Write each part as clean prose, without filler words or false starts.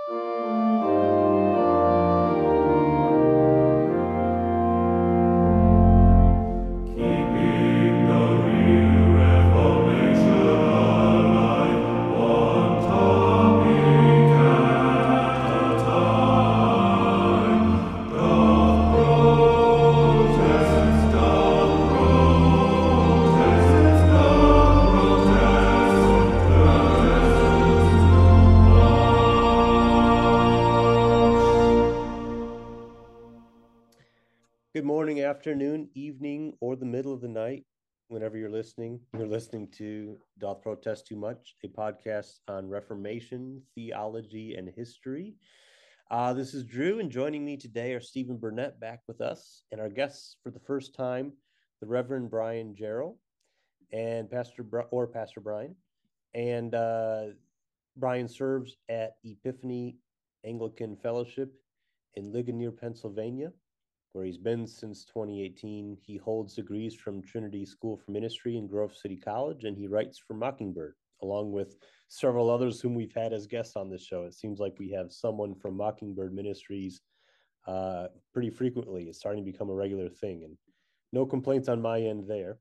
Good morning, afternoon, evening, or the middle of the night, whenever you're listening. You're listening to Doth Protest Too Much, a podcast on Reformation, theology, and history. This is Drew, and joining me today are Stephen Burnett back with us, and our guests for the first time, the Reverend Brian Jarrell and Pastor Brian. And Brian serves at Epiphany Anglican Fellowship in Ligonier, Pennsylvania, where he's been since 2018. He holds degrees from Trinity School for Ministry and Grove City College, and he writes for Mockingbird, along with several others whom we've had as guests on this show. It seems like we have someone from Mockingbird Ministries pretty frequently. It's starting to become a regular thing, and no complaints on my end there.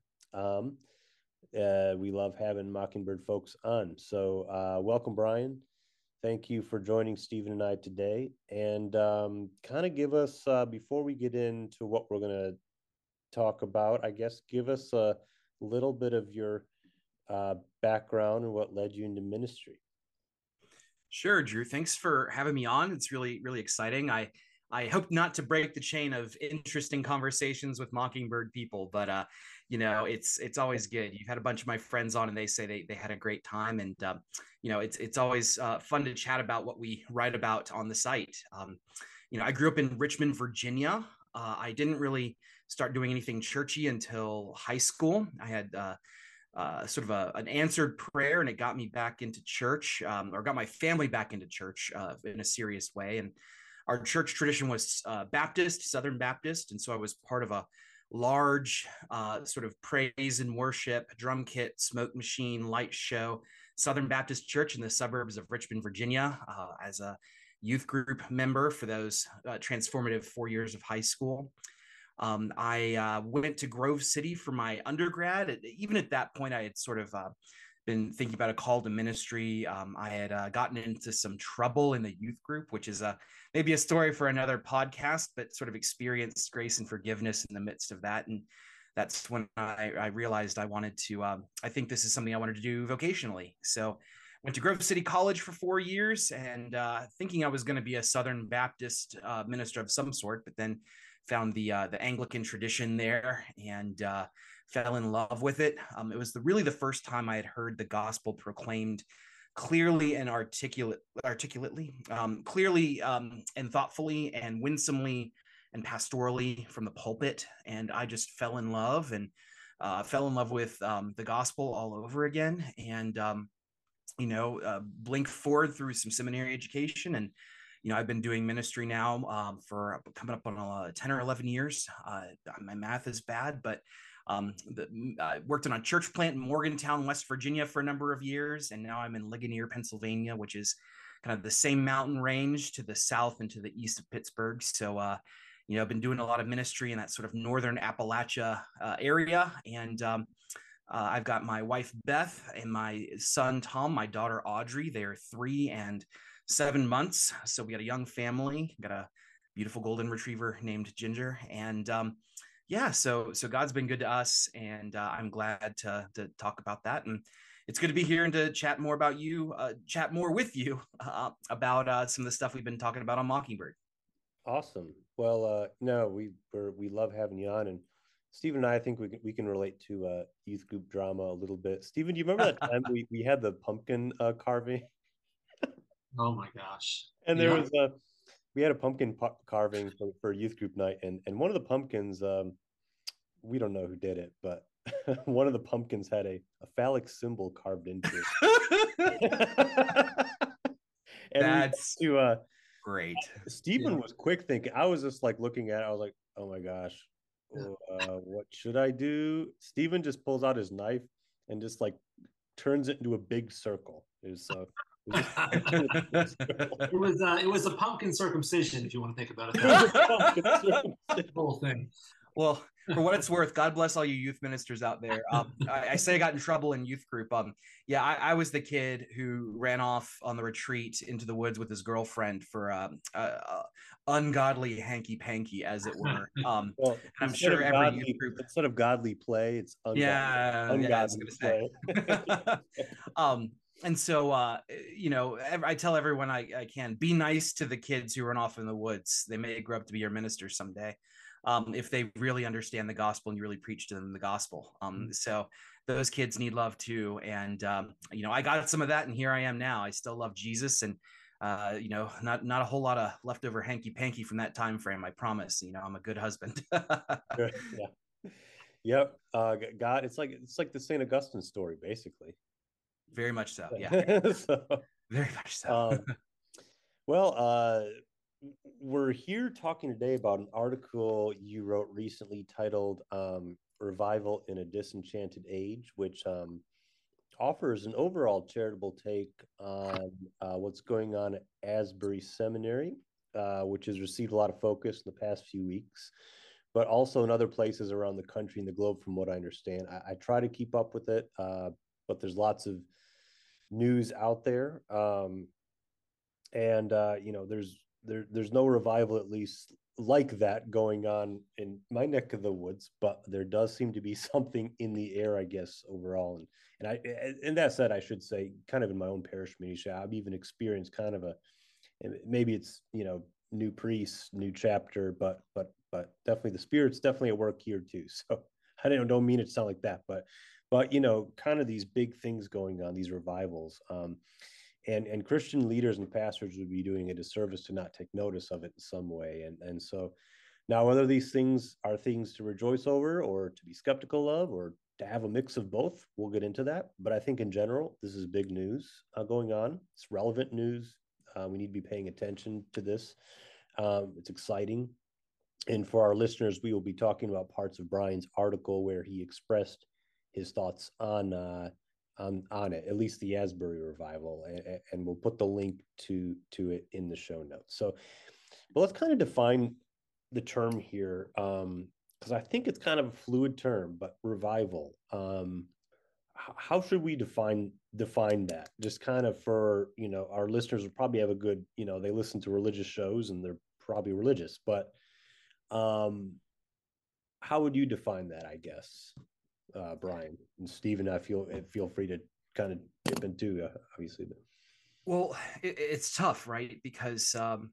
We love having Mockingbird folks on. So welcome, Brian. Thank you for joining Stephen and I today. And kind of give us, before we get into what we're going to talk about, I guess, give us a little bit of your background and what led you into ministry. Sure, Drew. Thanks for having me on. It's really, really exciting. I hope not to break the chain of interesting conversations with Mockingbird people, but it's always good. You've had a bunch of my friends on, and they say they had a great time, and it's always fun to chat about what we write about on the site. I grew up in Richmond, Virginia. I didn't really start doing anything churchy until high school. I had sort of an answered prayer, and it got me back into church, or got my family back into church in a serious way. And our church tradition was Baptist, Southern Baptist, and so I was part of a large sort of praise and worship, drum kit, smoke machine, light show, Southern Baptist Church in the suburbs of Richmond, Virginia, as a youth group member for those transformative 4 years of high school. I went to Grove City for my undergrad. Even at that point, I had sort of been thinking about a call to ministry. I had gotten into some trouble in the youth group, which is maybe a story for another podcast, but sort of experienced grace and forgiveness in the midst of that. And that's when I realized I wanted to, I think this is something I wanted to do vocationally. So went to Grove City College for 4 years, and thinking I was going to be a Southern Baptist minister of some sort, but then found the Anglican tradition there, and fell in love with it. It was really the first time I had heard the gospel proclaimed clearly and articulately, clearly and thoughtfully and winsomely and pastorally from the pulpit. And I just fell in love, and fell in love with the gospel all over again. And blink forward through some seminary education, and I've been doing ministry now for coming up on 10 or 11 years. My math is bad, but I worked on a church plant in Morgantown, West Virginia for a number of years. And now I'm in Ligonier, Pennsylvania, which is kind of the same mountain range to the south and to the east of Pittsburgh. So, I've been doing a lot of ministry in that sort of northern Appalachia area. And I've got my wife, Beth, and my son, Tom, my daughter, Audrey. They're 3 and 7 months. So we got a young family, got a beautiful golden retriever named Ginger. And so God's been good to us, and I'm glad to talk about that. And it's good to be here and to chat more about you, chat more with you about some of the stuff we've been talking about on Mockingbird. Awesome. Well, no, we love having you on, and Stephen and I think we can relate to youth group drama a little bit. Stephen, do you remember that time we had the pumpkin carving? Oh my gosh. And there was we had a pumpkin carving for youth group night, and one of the pumpkins, we don't know who did it, but one of the pumpkins had a phallic symbol carved into it. And That's to great. Stephen was quick thinking. I was just like looking at it. I was like, oh my gosh, what should I do? Stephen just pulls out his knife and just like turns it into a big circle. It It was a pumpkin circumcision, if you want to think about it. The whole thing. Well, for what it's worth, God bless all you youth ministers out there. I say I got in trouble in youth group. Yeah, I was the kid who ran off on the retreat into the woods with his girlfriend for ungodly hanky panky, as it were. Well, I'm sure every youth group, instead of godly play, it's ungodly play. And so, you know, I tell everyone I can, be nice to the kids who run off in the woods. They may grow up to be your ministers someday. If they really understand the gospel and you really preach to them the gospel. So those kids need love too. And, you know, I got some of that and here I am now. I still love Jesus and, you know, not a whole lot of leftover hanky panky from that time frame. I promise, you know, I'm a good husband. Yeah. Yep. God, it's like the St. Augustine story, basically. Very much so. Yeah. So, very much so. Well, we're here talking today about an article you wrote recently titled Revival in a Disenchanted Age, which offers an overall charitable take on what's going on at Asbury Seminary, which has received a lot of focus in the past few weeks, but also in other places around the country and the globe, from what I understand. I try to keep up with it, but there's lots of news out there. And you know, there's no revival, at least like that, going on in my neck of the woods, but there does seem to be something in the air, I guess, overall. And that said, I should say, kind of in my own parish ministry, I've even experienced kind of maybe it's, you know, new priests, new chapter, but definitely the Spirit's definitely at work here too. So I don't mean it to sound like that, but you know, kind of these big things going on, these revivals. And Christian leaders and pastors would be doing a disservice to not take notice of it in some way. And so now, whether these things are things to rejoice over or to be skeptical of or to have a mix of both, we'll get into that. But I think in general, this is big news going on. It's relevant news. We need to be paying attention to this. It's exciting. And for our listeners, we will be talking about parts of Brian's article where he expressed his thoughts on it, at least the Asbury revival, and we'll put the link to it in the show notes. So, but let's kind of define the term here, because I think it's kind of a fluid term. But revival, how should we define that? Just kind of for, you know, our listeners will probably have a good, you know, they listen to religious shows and they're probably religious, but how would you define that, I guess? Brian and Stephen, I feel free to kind of dip into, obviously. Well, it's tough, right? Because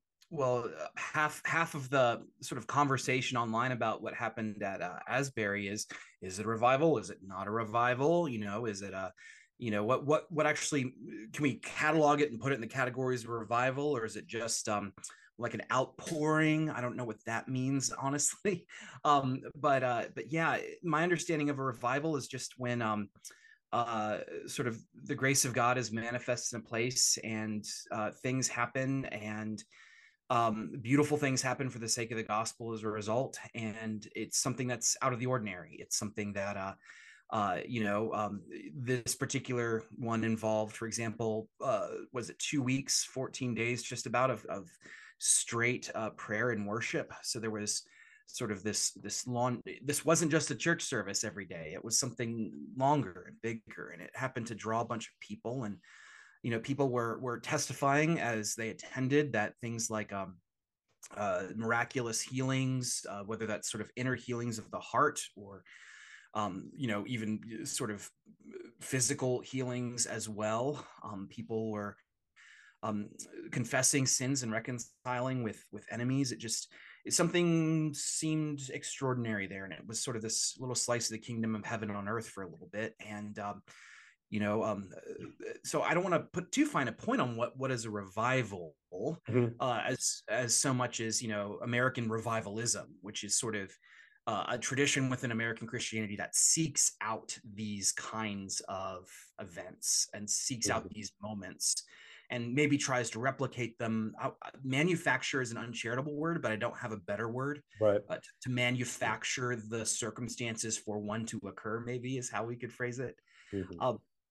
half of the sort of conversation online about what happened at Asbury is it a revival? Is it not a revival? You know, is it a, you know, what actually, can we catalog it and put it in the categories of revival, or is it just like an outpouring? I don't know what that means, honestly. But yeah, my understanding of a revival is just when sort of the grace of God is manifested in a place and things happen and beautiful things happen for the sake of the gospel as a result. And it's something that's out of the ordinary. It's something that, you know, this particular one involved, for example, was it 2 weeks, 14 days, just about of straight prayer and worship. So there was sort of this long, this wasn't just a church service every day. It was something longer and bigger, and it happened to draw a bunch of people. And, you know, people were testifying as they attended that things like miraculous healings, whether that's sort of inner healings of the heart or you know, even sort of physical healings as well. People were confessing sins and reconciling with enemies. Something seemed extraordinary there, and it was sort of this little slice of the kingdom of heaven on earth for a little bit. And you know, so I don't want to put too fine a point on what is a revival, as so much as, you know, American revivalism, which is sort of a tradition within American Christianity that seeks out these kinds of events and seeks out these moments and maybe tries to replicate them. Manufacture is an uncharitable word, but I don't have a better word. Right. To manufacture the circumstances for one to occur, maybe, is how we could phrase it.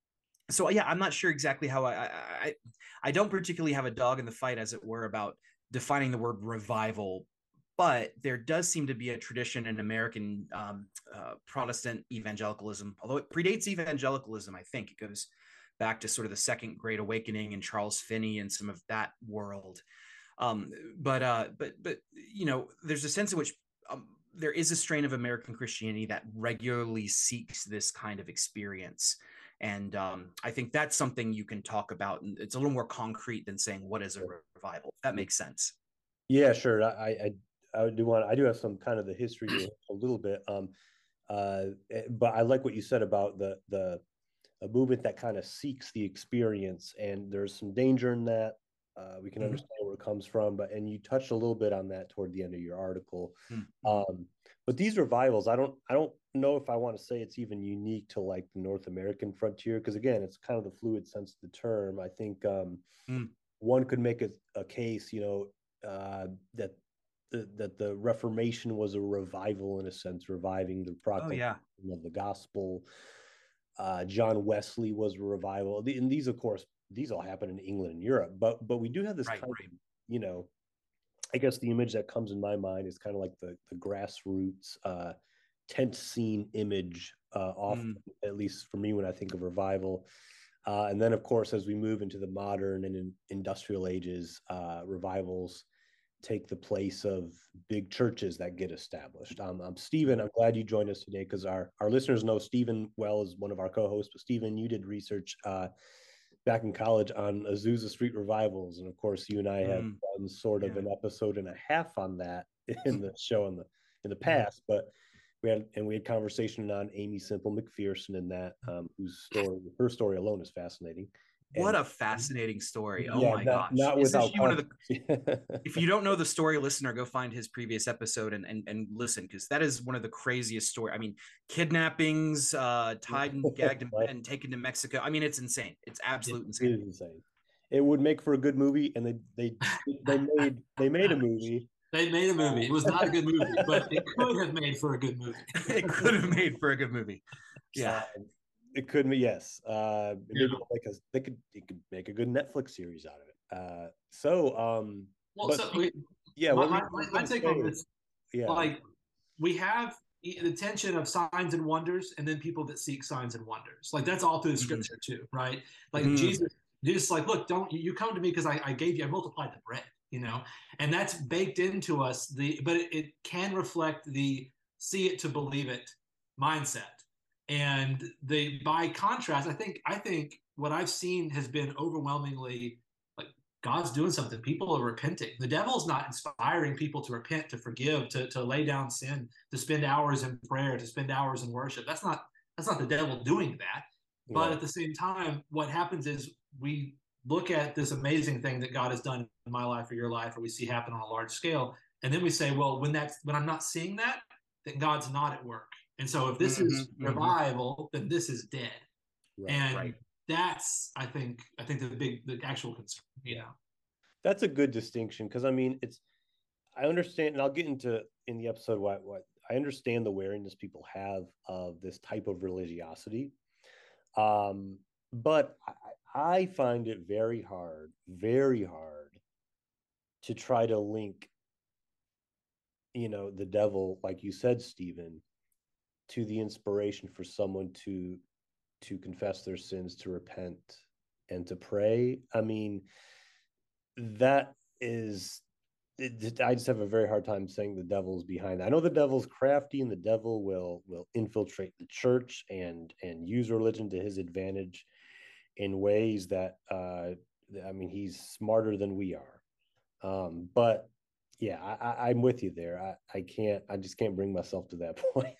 So yeah, I'm not sure exactly how I don't particularly have a dog in the fight, as it were, about defining the word revival, but there does seem to be a tradition in American Protestant evangelicalism, although it predates evangelicalism. I think it goes back to sort of the Second Great Awakening and Charles Finney and some of that world. But you know, there's a sense in which there is a strain of American Christianity that regularly seeks this kind of experience. And I think that's something you can talk about. And it's a little more concrete than saying, what is a revival? If that makes sense. Yeah, sure. I do have some kind of the history to a little bit. But I like what you said about the a movement that kind of seeks the experience, and there's some danger in that. We can understand where it comes from, and you touched a little bit on that toward the end of your article. But these revivals, I don't know if I want to say it's even unique to like the North American frontier, because again, it's kind of the fluid sense of the term. I think one could make a case, that the Reformation was a revival in a sense, reviving the proclamation of the gospel. John Wesley was a revival, and these, of course, these all happen in England and Europe. But we do have this kind of, I guess the image that comes in my mind is kind of like the grassroots tent scene image, often, at least for me, when I think of revival. And then, of course, as we move into the modern and industrial ages, revivals take the place of big churches that get established. Stephen, I'm glad you joined us today, because our listeners know Stephen well as one of our co-hosts. But Stephen, you did research back in college on Azusa Street revivals, and of course, you and I have done sort of an episode and a half on that in the show in the past. But we had conversation on Aimee Semple McPherson in that, her story alone is fascinating. What a fascinating story. Oh my gosh. Not without if you don't know the story, listener, go find his previous episode and listen, because that is one of the craziest stories. I mean, kidnappings, tied and gagged and taken to Mexico. I mean, it's insane. It's absolute insane. It is insane. It would make for a good movie, and they made a movie. They made a movie. It was not a good movie, but it could have made for a good movie. It could have made for a good movie. Yeah. It could be, yes. Maybe they could make a good Netflix series out of it. My take on this, like, we have the tension of signs and wonders, and then people that seek signs and wonders. Like, that's all through the scripture too, right? Like Jesus, like, look, don't you come to me because I multiplied the bread, and that's baked into us. But it can reflect the see it to believe it mindset. And by contrast, I think what I've seen has been overwhelmingly like God's doing something. People are repenting. The devil's not inspiring people to repent, to forgive, to lay down sin, to spend hours in prayer, to spend hours in worship. That's not the devil doing that. But at the same time, what happens is we look at this amazing thing that God has done in my life or your life, or we see happen on a large scale, and then we say, well, when I'm not seeing that, then God's not at work. And so if this is revival, then this is dead. That's, I think the actual concern. That's a good distinction, because I mean, I understand, and I'll get into in the episode what I understand the wariness people have of this type of religiosity. But I find it very hard to try to link, the devil, like you said, Stephen, to the inspiration for someone to confess their sins, to repent, and to pray. I mean, that is, I just have a very hard time saying the devil's behind that. I know the devil's crafty, and the devil will infiltrate the church and use religion to his advantage in ways that, I mean, he's smarter than we are. But yeah, I'm with you there. I just can't bring myself to that point.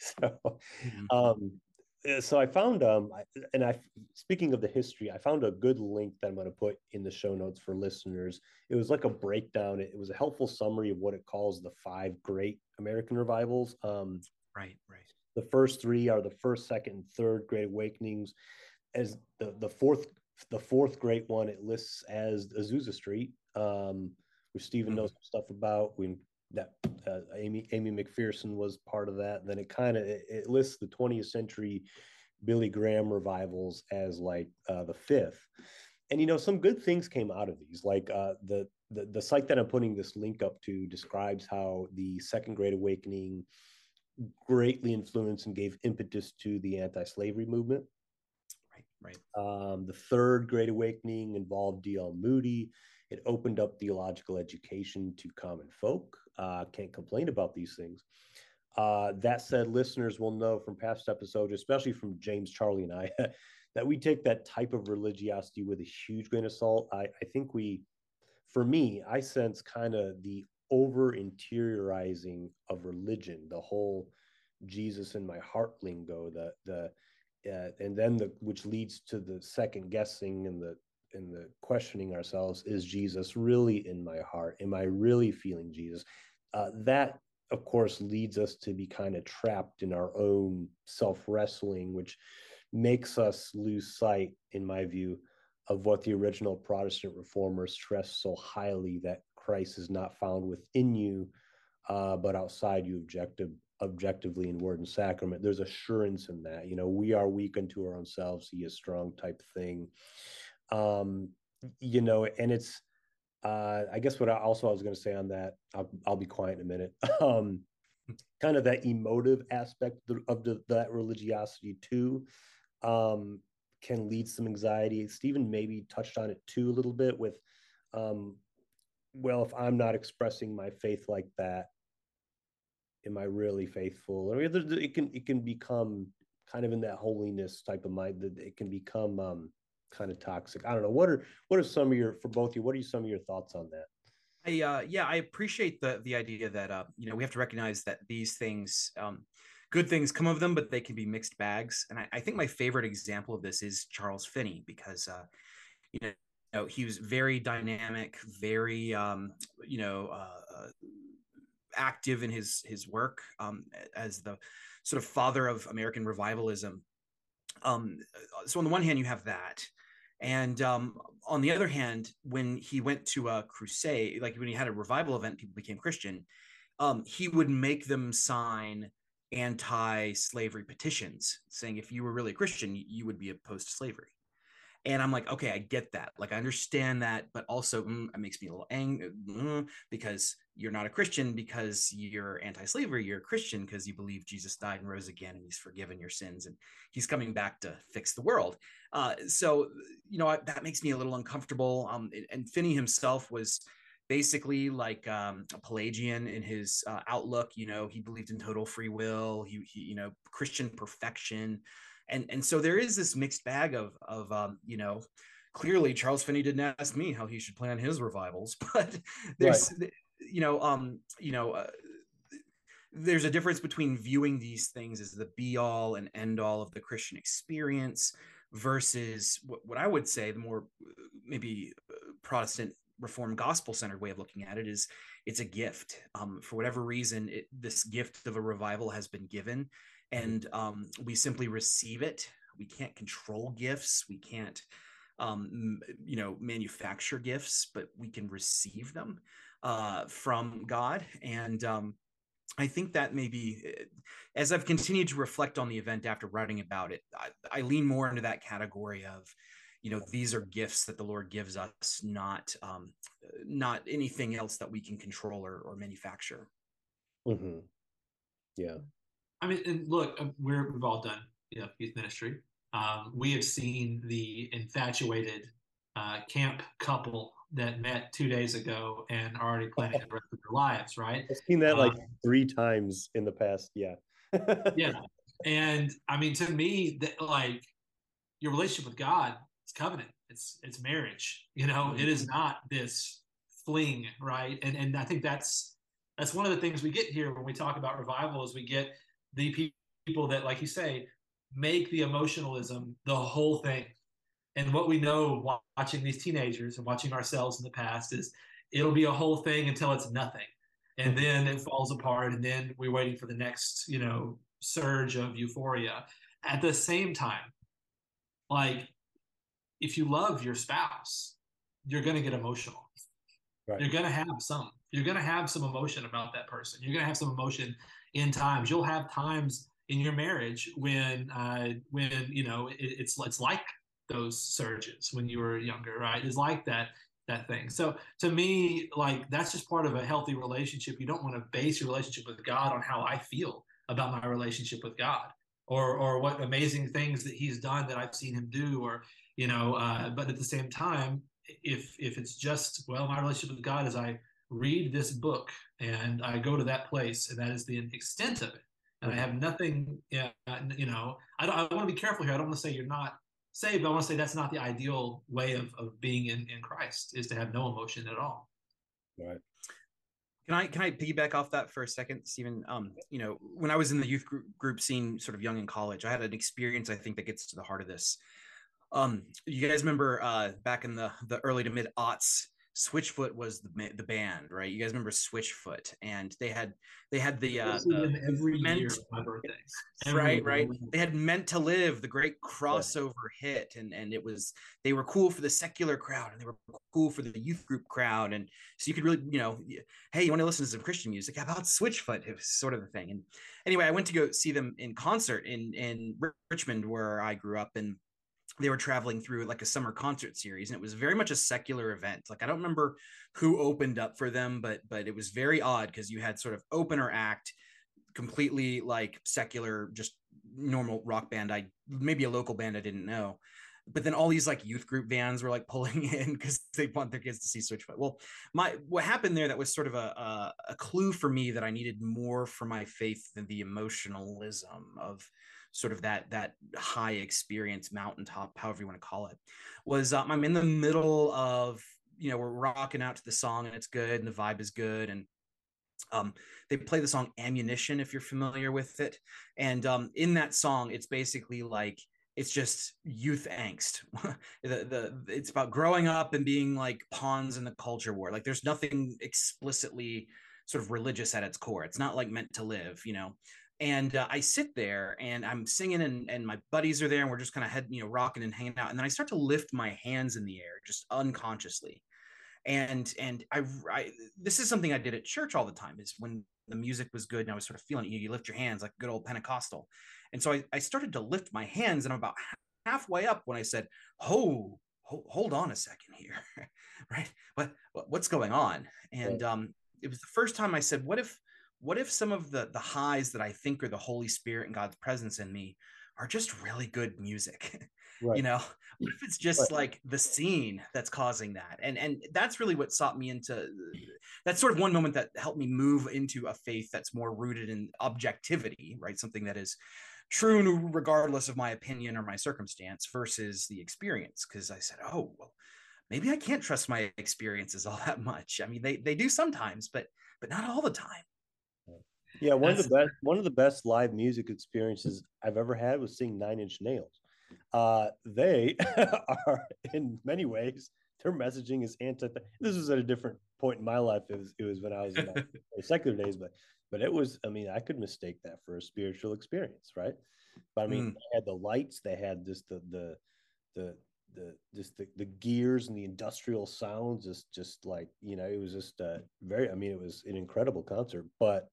So I found, speaking of the history, I found a good link that I'm going to put in the show notes for listeners. It was like a breakdown. It was a helpful summary of what it calls the 5 great American revivals. Right. The first 3 are the first, second, and third Great Awakenings. As the fourth great one, it lists as Azusa Street, which Stephen knows some stuff about. Aimee McPherson was part of that. And then it lists the 20th century Billy Graham revivals as like the fifth. And some good things came out of these. Like the site that I'm putting this link up to describes how the Second Great Awakening greatly influenced and gave impetus to the anti-slavery movement. Right. The Third Great Awakening involved D.L. Moody. It opened up theological education to common folk. Can't complain about these things. That said, listeners will know from past episodes, especially from James, Charlie, and I, that we take that type of religiosity with a huge grain of salt. I think for me, I sense kind of the over interiorizing of religion, the whole Jesus in my heart lingo, and then which leads to the second guessing and the questioning ourselves: is Jesus really in my heart? Am I really feeling Jesus? That, of course, leads us to be kind of trapped in our own self-wrestling, which makes us lose sight, in my view, of what the original Protestant reformers stressed so highly, that Christ is not found within you, but outside you objectively in word and sacrament. There's assurance in that. We are weak unto our own selves, he is strong type thing. And it's, I guess what I was going to say on that, I'll be quiet in a minute. Kind of that emotive aspect of that religiosity too, can lead some anxiety. Stephen maybe touched on it too a little bit with, well, if I'm not expressing my faith like that, am I really faithful? I mean, it can become kind of in that holiness type of mind that it can become kind of toxic. I don't know. What are some of for both of you? What are some of your thoughts on that? I appreciate the idea that we have to recognize that these things, good things come of them, but they can be mixed bags. And I think my favorite example of this is Charles Finney, because he was very dynamic, very active in his work as the sort of father of American revivalism. So on the one hand, you have that. And on the other hand, when he went to a crusade, like when he had a revival event, people became Christian, he would make them sign anti-slavery petitions saying if you were really a Christian, you would be opposed to slavery. And I'm like, okay, I get that. Like, I understand that, but also it makes me a little angry because you're not a Christian because you're anti-slavery. You're a Christian because you believe Jesus died and rose again and he's forgiven your sins and he's coming back to fix the world. So that makes me a little uncomfortable. And Finney himself was basically like a Pelagian in his outlook. He believed in total free will. He Christian perfection. And so there is this mixed bag of clearly Charles Finney didn't ask me how he should plan his revivals, but there's there's a difference between viewing these things as the be all and end all of the Christian experience versus what I would say the more maybe Protestant Reformed gospel centered way of looking at it is it's a gift. For whatever reason, this gift of a revival has been given. And we simply receive it. We can't control gifts. We can't, manufacture gifts, but we can receive them from God. And I think that maybe, as I've continued to reflect on the event after writing about it, I lean more into that category of, these are gifts that the Lord gives us, not anything else that we can control or manufacture. Mm-hmm. Yeah. I mean, and look, we've all done youth ministry. We have seen the infatuated camp couple that met 2 days ago and are already planning the rest of their lives, right? I've seen that like 3 times in the past. Yeah. Yeah. And I mean, to me, that like your relationship with God is covenant. It's marriage. It is not this fling, right? And I think that's one of the things we get here when we talk about revival is we get the people that, like you say, make the emotionalism the whole thing. And what we know watching these teenagers and watching ourselves in the past is it'll be a whole thing until it's nothing. And then it falls apart. And then we're waiting for the next, surge of euphoria. At the same time, like if you love your spouse, you're going to get emotional. Right. You're going to have some emotion about that person. You're going to have some emotion in times. You'll have times in your marriage when you know it's like those surges when you were younger, right? It's like that thing. So to me, like that's just part of a healthy relationship. You don't want to base your relationship with God on how I feel about my relationship with God, or what amazing things that He's done that I've seen Him do, or you know. But at the same time, if it's just, well, my relationship with God is I read this book and I go to that place and that is the extent of it, and I have nothing. You know, I want to be careful here. I don't want to say you're not saved, but I want to say that's not the ideal way of being in Christ, is to have no emotion at all. Right. Can I piggyback off that for a second, Stephen? You know, when I was in the youth group scene, sort of young in college, I had an experience I think that gets to the heart of this. You guys remember back in the early to mid aughts, Switchfoot was the band, right? You guys remember Switchfoot, and they had the every meant, year of my birthday. Right. They had Meant to Live, the great crossover hit, and they were cool for the secular crowd, and they were cool for the youth group crowd, and so you could really, you know, hey, you want to listen to some Christian music? How about Switchfoot? It was sort of the thing. And anyway, I went to go see them in concert in Richmond, where I grew up, and they were traveling through like a summer concert series, and it was very much a secular event. Like I don't remember who opened up for them, but it was very odd because you had sort of opener act, completely like secular, just normal rock band. Maybe a local band I didn't know, but then all these like youth group vans were like pulling in because they want their kids to see Switchfoot. Well, what happened there, that was sort of a clue for me that I needed more for my faith than the emotionalism of sort of that high experience, mountaintop, however you want to call it, was I'm in the middle of, you know, we're rocking out to the song and it's good and the vibe is good, and they play the song Ammunition, if you're familiar with it. And in that song, it's basically like, it's just youth angst. It's about growing up and being like pawns in the culture war. Like there's nothing explicitly sort of religious at its core. It's not like Meant to Live, you know. And I sit there and I'm singing, and my buddies are there, and we're just kind of rocking and hanging out. And then I start to lift my hands in the air just unconsciously. And I this is something I did at church all the time, is when the music was good and I was sort of feeling it, you lift your hands like good old Pentecostal. And so I started to lift my hands, and I'm about halfway up when I said, hold on a second here. Right? What's going on? And it was the first time I said, what if some of the highs that I think are the Holy Spirit and God's presence in me are just really good music? Right. You know, what if it's just like the scene that's causing that? And that's really what sought me into, that's sort of one moment that helped me move into a faith that's more rooted in objectivity, right? Something that is true regardless of my opinion or my circumstance versus the experience. Because I said, oh, well, maybe I can't trust my experiences all that much. I mean, they do sometimes, but not all the time. Yeah, one of the best live music experiences I've ever had was seeing Nine Inch Nails. They are, in many ways, their messaging is this was at a different point in my life. It was when I was in my secular days, but it was, I mean, I could mistake that for a spiritual experience, right? But I mean, they had the lights, they had just the gears and the industrial sounds, just like, you know, it was just very, I mean, it was an incredible concert, but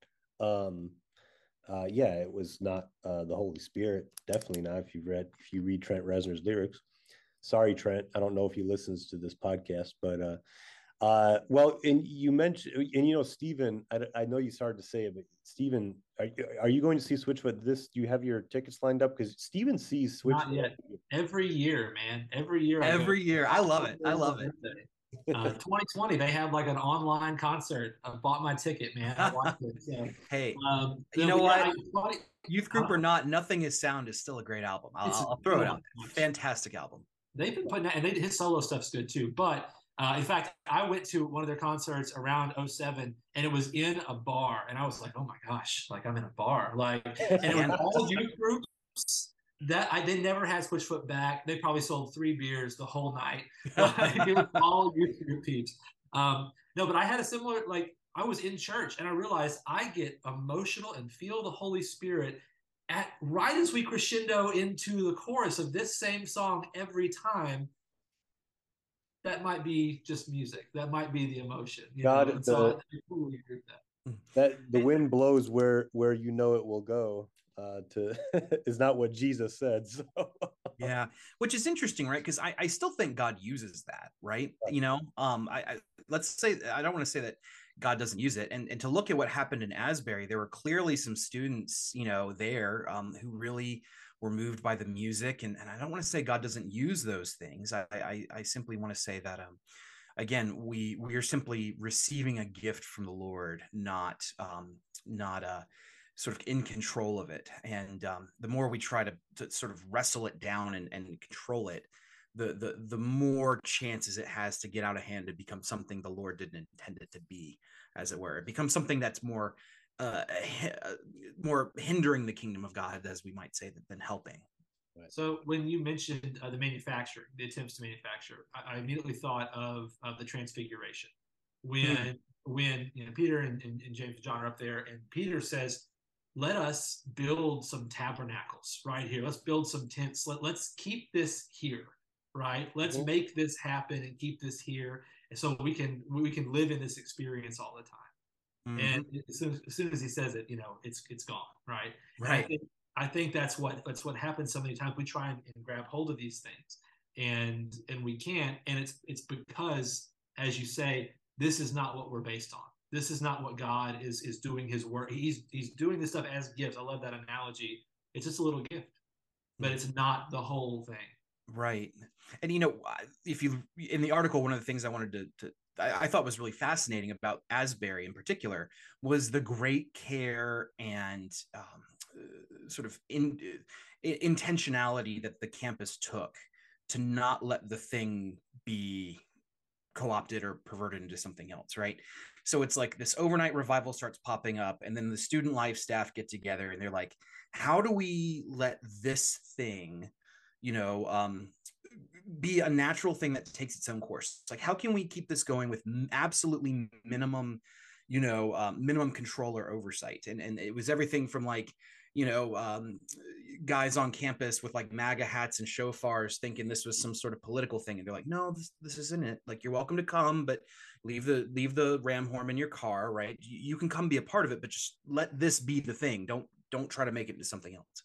yeah, it was not the Holy Spirit. Definitely not. If you read Trent Reznor's lyrics. Sorry, Trent. I don't know if he listens to this podcast, but well, and you mentioned, and you know, Stephen, I know you started to say it, but Stephen, are you going to see Switchfoot this? Do you have your tickets lined up? Because Stephen sees Switchfoot. Not yet. Every year, man. Every year. I love it. I love it. 2020, they had like an online concert. I bought my ticket, man. I liked it. So, hey, you know what? Youth group or not, Nothing Is Sound is still a great album. I'll throw it out. Fantastic album. They've been putting that, and his solo stuff's good too. But in fact, I went to one of their concerts around 2007, and it was in a bar, and I was like, oh my gosh, like I'm in a bar, like, and it was all youth groups. They never had Switchfoot back. They probably sold 3 beers the whole night. Like, it was all youth group peeps. No, but I had a similar, like, I was in church and I realized I get emotional and feel the Holy Spirit right as we crescendo into the chorus of this same song every time. That might be just music. That might be the emotion. God, that the wind blows where you know it will go. to is not what Jesus said. So. Yeah, which is interesting, right? Because I still think God uses that, right? I let's say, I don't want to say that God doesn't use it, and to look at what happened in Asbury, there were clearly some students, there who really were moved by the music, and I don't want to say God doesn't use those things. I simply want to say that again, we are simply receiving a gift from the Lord, not sort of in control of it. And the more we try to sort of wrestle it down and control it, the more chances it has to get out of hand and become something the Lord didn't intend it to be, as it were. It becomes something that's more hindering the kingdom of God, as we might say, than helping. So when you mentioned the manufacturing, the attempts to manufacture, I immediately thought of the Transfiguration, when Peter and James and John are up there, and Peter says, "Let us build some tabernacles right here. Let's build some tents. Let's keep this here, right? Let's make this happen and keep this here, and so we can live in this experience all the time." And as soon as he says it, it's gone, right? Right. I think that's what happens so many times. We try and grab hold of these things, and we can't. And it's because, as you say, this is not what we're based on. This is not what God is doing His work. He's doing this stuff as gifts. I love that analogy. It's just a little gift, but it's not the whole thing. Right. And if you, in the article, one of the things I wanted I thought was really fascinating about Asbury in particular was the great care and sort of intentionality that the campus took to not let the thing be co-opted or perverted into something else, right? So it's like this overnight revival starts popping up, and then the student life staff get together and they're like, how do we let this thing be a natural thing that takes its own course? It's like, how can we keep this going with absolutely minimum minimum control or oversight? And it was everything from like guys on campus with like MAGA hats and shofars thinking this was some sort of political thing, and they're like, no, this isn't it. Like, you're welcome to come, but leave the ram horn in your car, right? You can come be a part of it, but just let this be the thing. Don't try to make it into something else.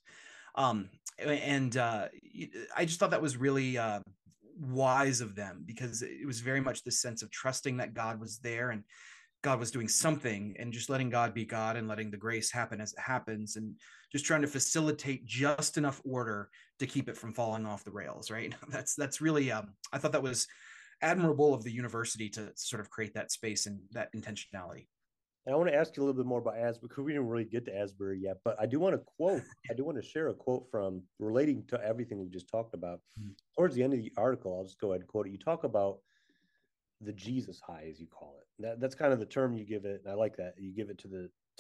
I just thought that was really wise of them, because it was very much this sense of trusting that God was there and God was doing something, and just letting God be God and letting the grace happen as it happens, and just trying to facilitate just enough order to keep it from falling off the rails, right? That's really, I thought that was admirable of the university to sort of create that space and that intentionality. And I want to ask you a little bit more about Asbury, because we didn't really get to Asbury yet, but I do want to share a quote from, relating to everything we just talked about. Towards the end of the article, I'll just go ahead and quote it. You talk about the Jesus high, as you call it. That's kind of the term you give it, and I like that. You give it to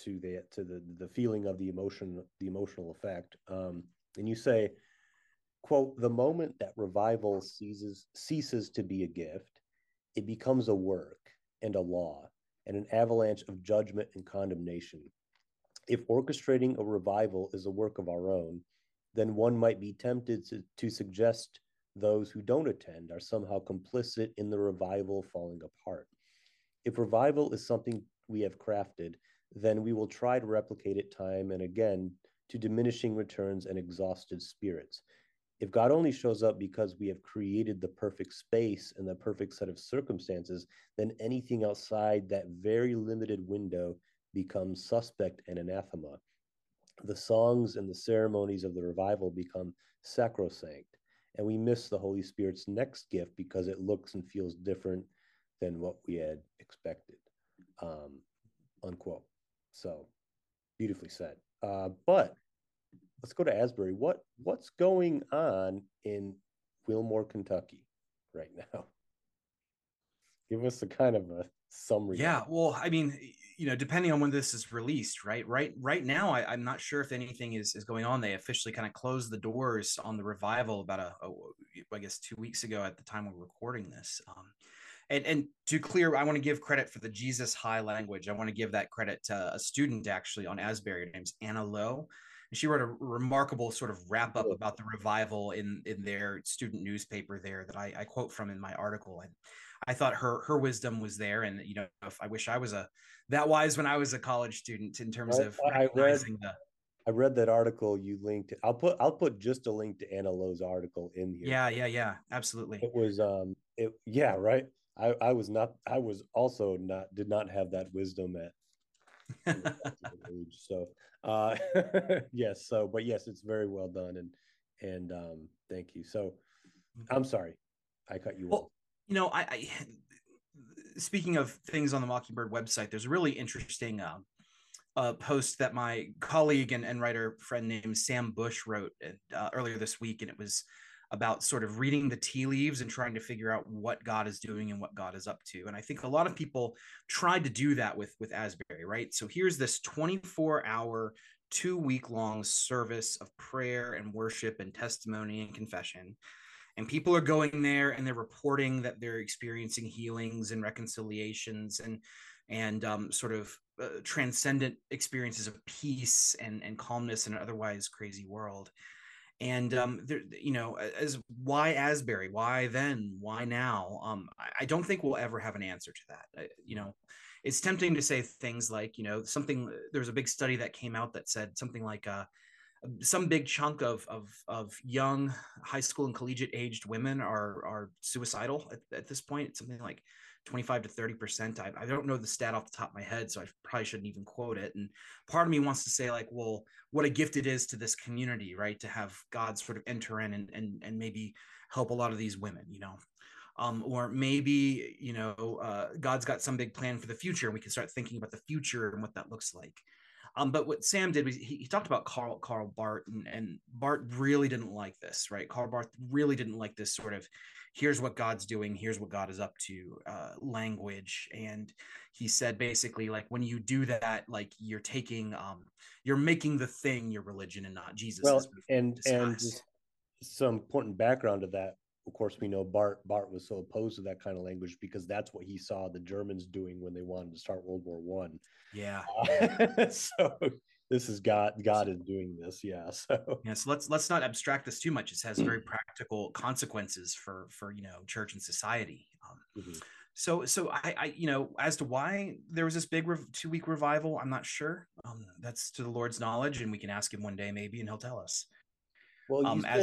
the feeling of the emotional effect. And you say, quote, "The moment that revival ceases to be a gift, it becomes a work and a law and an avalanche of judgment and condemnation. If orchestrating a revival is a work of our own, then one might be tempted to suggest those who don't attend are somehow complicit in the revival falling apart. If revival is something we have crafted, then we will try to replicate it time and again to diminishing returns and exhausted spirits. If God only shows up because we have created the perfect space and the perfect set of circumstances, then anything outside that very limited window becomes suspect and anathema. The songs and the ceremonies of the revival become sacrosanct, and we miss the Holy Spirit's next gift because it looks and feels different than what we had expected." Unquote. So beautifully said. But let's go to Asbury. What's going on in Wilmore, Kentucky right now? Give us a kind of a summary. Yeah, well, I mean, depending on when this is released, right now, I'm not sure if anything is going on. They officially kind of closed the doors on the revival about I guess 2 weeks ago at the time we're recording this. And to clear, I want to give credit for the Jesus high language. I want to give that credit to a student actually on Asbury. Her name's Anna Lowe. And she wrote a remarkable sort of wrap up about the revival in their student newspaper there that I quote from in my article. And I thought her wisdom was there. And, if I wish I was that wise when I was a college student in terms of recognizing I read that article you linked. I'll put just a link to Anna Lowe's article in here. Yeah, absolutely. It was yeah, right. I was not, I was also not, did not have that wisdom at age. So yes, so but yes, it's very well done, and thank you. So I'm sorry I cut you off. I speaking of things on the Mockingbird website, there's a really interesting post that my colleague and writer friend named Sam Bush wrote earlier this week, and it was about sort of reading the tea leaves and trying to figure out what God is doing and what God is up to. And I think a lot of people tried to do that with Asbury, right? So here's this 24-hour, 2-week-long service of prayer and worship and testimony and confession. And people are going there and they're reporting that they're experiencing healings and reconciliations and sort of transcendent experiences of peace and calmness in an otherwise crazy world. And there, as why Asbury, why then, why now? I don't think we'll ever have an answer to that. It's tempting to say things like, something. There was a big study that came out that said something like some big chunk of young high school and collegiate aged women are suicidal at this point. It's something like 25 to 30%. I don't know the stat off the top of my head, so I probably shouldn't even quote it. And part of me wants to say, like, well, what a gift it is to this community, right? To have God sort of enter in and maybe help a lot of these women, or maybe, God's got some big plan for the future and we can start thinking about the future and what that looks like. But what Sam did was he talked about Karl Barth, and Barth really didn't like this, right? Karl Barth really didn't like this sort of, here's what God's doing, here's what God is up to language. And he said basically, like, when you do that, like, you're making the thing your religion and not Jesus. Well, and just some important background to that. Of course, we know Barth was so opposed to that kind of language because that's what he saw the Germans doing when they wanted to start World War One. Yeah. So this is God is doing this. Yeah. So let's not abstract this too much. It has very practical consequences for church and society. So I as to why there was this big 2-week revival, I'm not sure. That's to the Lord's knowledge, and we can ask him one day maybe, and he'll tell us. Well,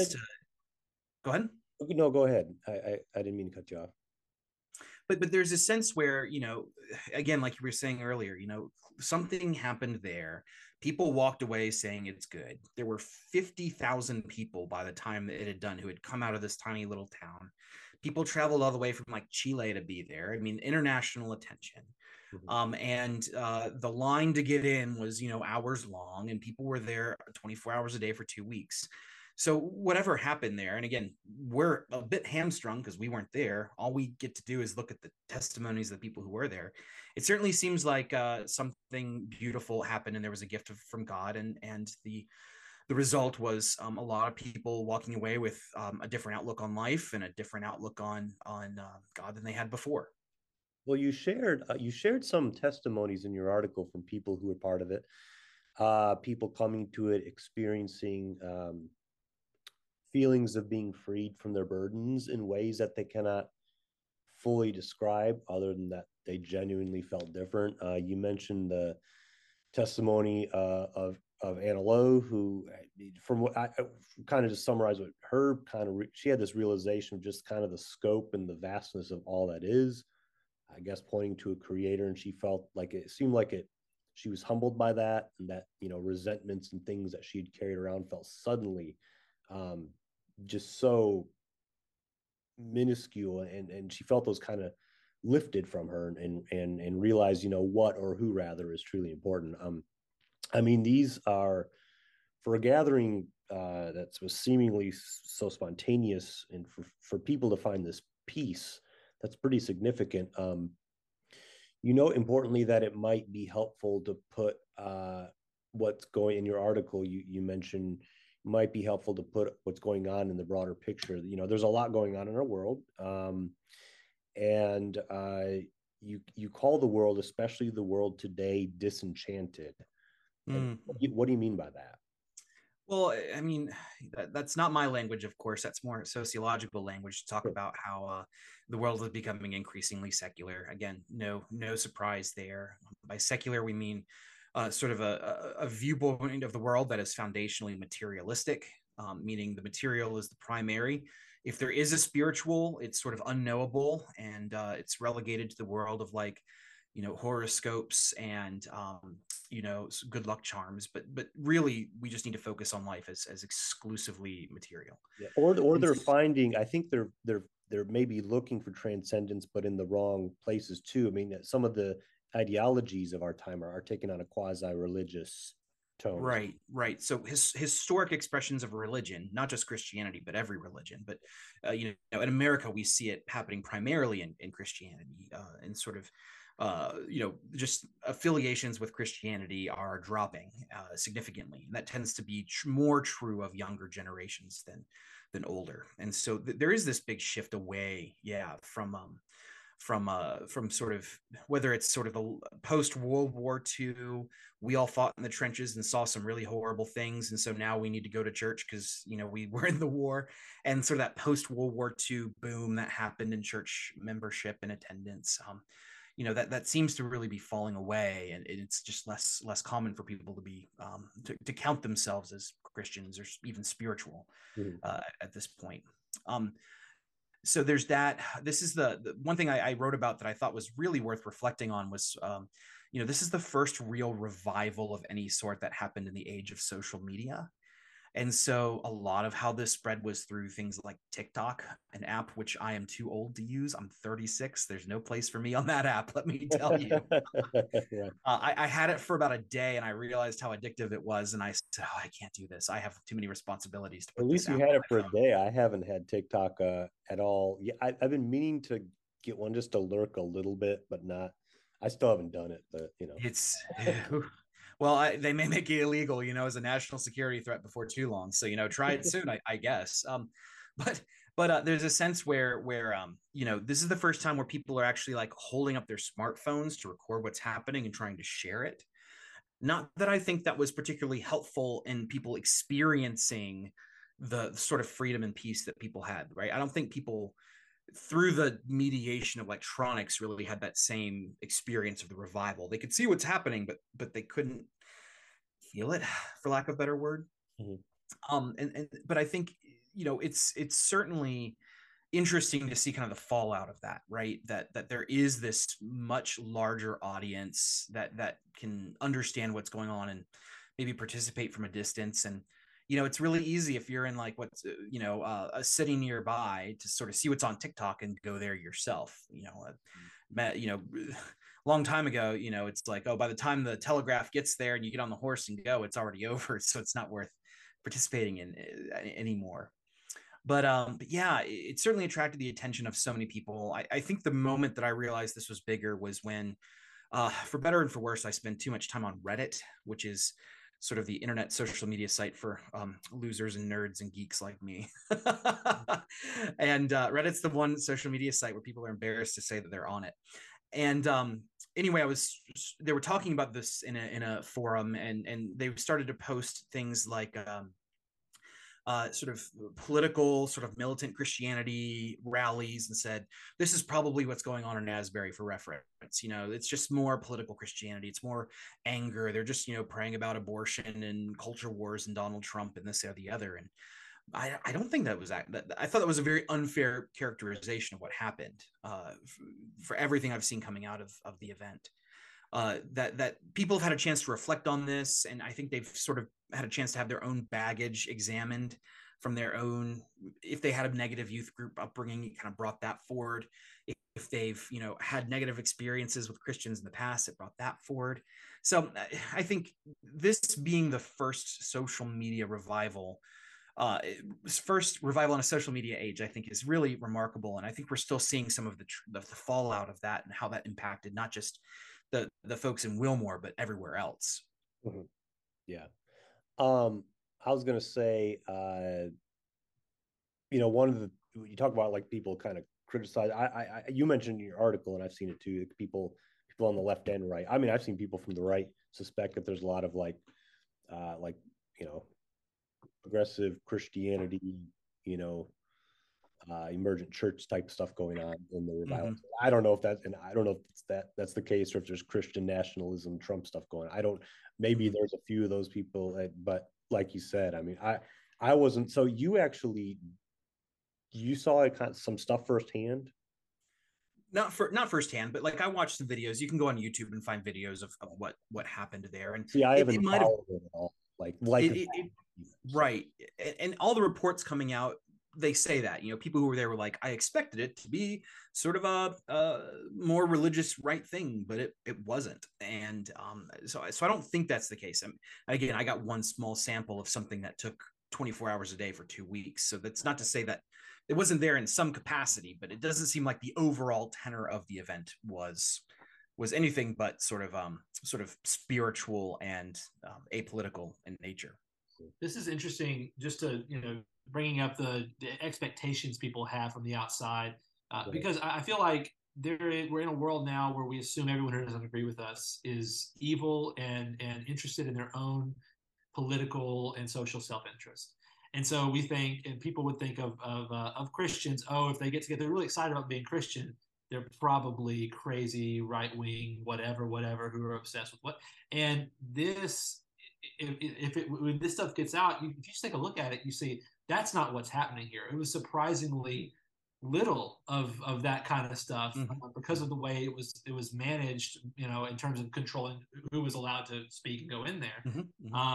go ahead. No, go ahead. I didn't mean to cut you off. But there's a sense where, again, like you were saying earlier, something happened there. People walked away saying it's good. There were 50,000 people by the time that it had done who had come out of this tiny little town. People traveled all the way from like Chile to be there. I mean, international attention. And the line to get in was, hours long, and people were there 24 hours a day for 2 weeks. So whatever happened there, and again, we're a bit hamstrung because we weren't there. All we get to do is look at the testimonies of the people who were there. It certainly seems like something beautiful happened, and there was a gift from God, and the result was a lot of people walking away with a different outlook on life and a different outlook on God than they had before. Well, you shared some testimonies in your article from people who were part of it, people coming to it, experiencing feelings of being freed from their burdens in ways that they cannot fully describe, other than that they genuinely felt different. You mentioned the testimony of Anna Lowe, who, from what I kind of just summarize what her kind of, she had this realization of just kind of the scope and the vastness of all that is, I guess, pointing to a creator. And she felt like it seemed like she was humbled by that, and that, resentments and things that she'd carried around felt suddenly just so minuscule, and she felt those kind of lifted from her, and realized, what, or who rather, is truly important. I mean, these are, for a gathering that was seemingly so spontaneous, and for people to find this peace, that's pretty significant. Importantly, that it might be helpful to put what's going in your article. You mentioned might be helpful to put what's going on in the broader picture. There's a lot going on in our world, and you call the world, especially the world today, disenchanted. What do you mean by that? Well, I mean, that's not my language, of course. That's more sociological language to talk about how the world is becoming increasingly secular. Again, no surprise there. By secular, we mean sort of a viewpoint of the world that is foundationally materialistic, meaning the material is the primary. If there is a spiritual, it's sort of unknowable, and it's relegated to the world of like, horoscopes and good luck charms. But really, we just need to focus on life as exclusively material. Yeah. Or they're finding. I think they're maybe looking for transcendence, but in the wrong places too. I mean, some of the ideologies of our time are taking on a quasi-religious tone. Right. So historic expressions of religion, not just Christianity, but every religion. But in America, we see it happening primarily in Christianity, and sort of just affiliations with Christianity are dropping significantly, and that tends to be more true of younger generations than older. And so there is this big shift away, from sort of, whether it's sort of the post World War II, we all fought in the trenches and saw some really horrible things, and so now we need to go to church because we were in the war, and sort of that post World War II boom that happened in church membership and attendance. That seems to really be falling away, and it's just less common for people to be to count themselves as Christians or even spiritual at this point. So there's that. This is the one thing I wrote about that I thought was really worth reflecting on was, this is the first real revival of any sort that happened in the age of social media. And so a lot of how this spread was through things like TikTok, an app which I am too old to use. I'm 36. There's no place for me on that app, let me tell you. Yeah. I had it for about a day and I realized how addictive it was. And I said, I can't do this. I have too many responsibilities to put At least you had it for a day. I haven't had TikTok at all. Yeah, I've been meaning to get one just to lurk a little bit, but not. I still haven't done it, but it's well, they may make it illegal, as a national security threat before too long. So, try it soon, I guess. But there's a sense where this is the first time where people are actually like holding up their smartphones to record what's happening and trying to share it. Not that I think that was particularly helpful in people experiencing the sort of freedom and peace that people had, right? I don't think people through the mediation of electronics really had that same experience of the revival. They could see what's happening, but they couldn't feel it, for lack of a better word. But I think it's certainly interesting to see kind of the fallout of that, right? That there is this much larger audience that can understand what's going on and maybe participate from a distance. And it's really easy if you're in like what's a city nearby to sort of see what's on TikTok and go there yourself. Long time ago, it's like, oh, by the time the telegraph gets there and you get on the horse and go, it's already over, so it's not worth participating in anymore. But yeah, it certainly attracted the attention of so many people. I think the moment that I realized this was bigger was when, for better and for worse, I spend too much time on Reddit, which is sort of the internet social media site for losers and nerds and geeks like me. And Reddit's the one social media site where people are embarrassed to say that they're on it. And anyway, they were talking about this in a forum, and they started to post things like sort of political, sort of militant Christianity rallies, and said, this is probably what's going on in Asbury for reference. It's just more political Christianity. It's more anger. They're just, praying about abortion and culture wars and Donald Trump and this or the other. And I don't think that was that. I thought that was a very unfair characterization of what happened for everything I've seen coming out of the event. That people have had a chance to reflect on this, and I think they've sort of had a chance to have their own baggage examined from their own. If they had a negative youth group upbringing, it kind of brought that forward. If they've had negative experiences with Christians in the past, it brought that forward. So I think this being the first social media revival, first revival in a social media age, I think is really remarkable, and I think we're still seeing some of the fallout of that and how that impacted not just the folks in Wilmore, but everywhere else. Mm-hmm. Yeah. I was going to say, one of the, you talk about like people kind of criticize, you mentioned in your article, and I've seen it too, people on the left and right. I mean, I've seen people from the right suspect that there's a lot of progressive Christianity, emergent church type stuff going on in the revival. Mm-hmm. I don't know if that's the case, or if there's Christian nationalism, Trump stuff going on. I don't. Maybe there's a few of those people, but like you said, I mean, I wasn't. So you saw some stuff firsthand. Not firsthand, but like I watched the videos. You can go on YouTube and find videos of what happened there. And see, I haven't followed it at all. Right, and all the reports coming out, they say that, you know, people who were there were like, I expected it to be sort of a more religious right thing, but it wasn't. And so I don't think that's the case. Again, I got one small sample of something that took 24 hours a day for 2 weeks. So that's not to say that it wasn't there in some capacity, but it doesn't seem like the overall tenor of the event was anything but sort of spiritual and apolitical in nature. This is interesting, just to, you know, bringing up the expectations people have from the outside, because I feel like we're in a world now where we assume everyone who doesn't agree with us is evil and interested in their own political and social self-interest. And so we think, and people would think of Christians, oh, if they get together, they're really excited about being Christian, they're probably crazy, right-wing, whatever, who are obsessed with what. And this, when this stuff gets out, if you just take a look at it, you see that's not what's happening here. It was surprisingly little of that kind of stuff, because of the way it was managed, you know, in terms of controlling who was allowed to speak and go in there.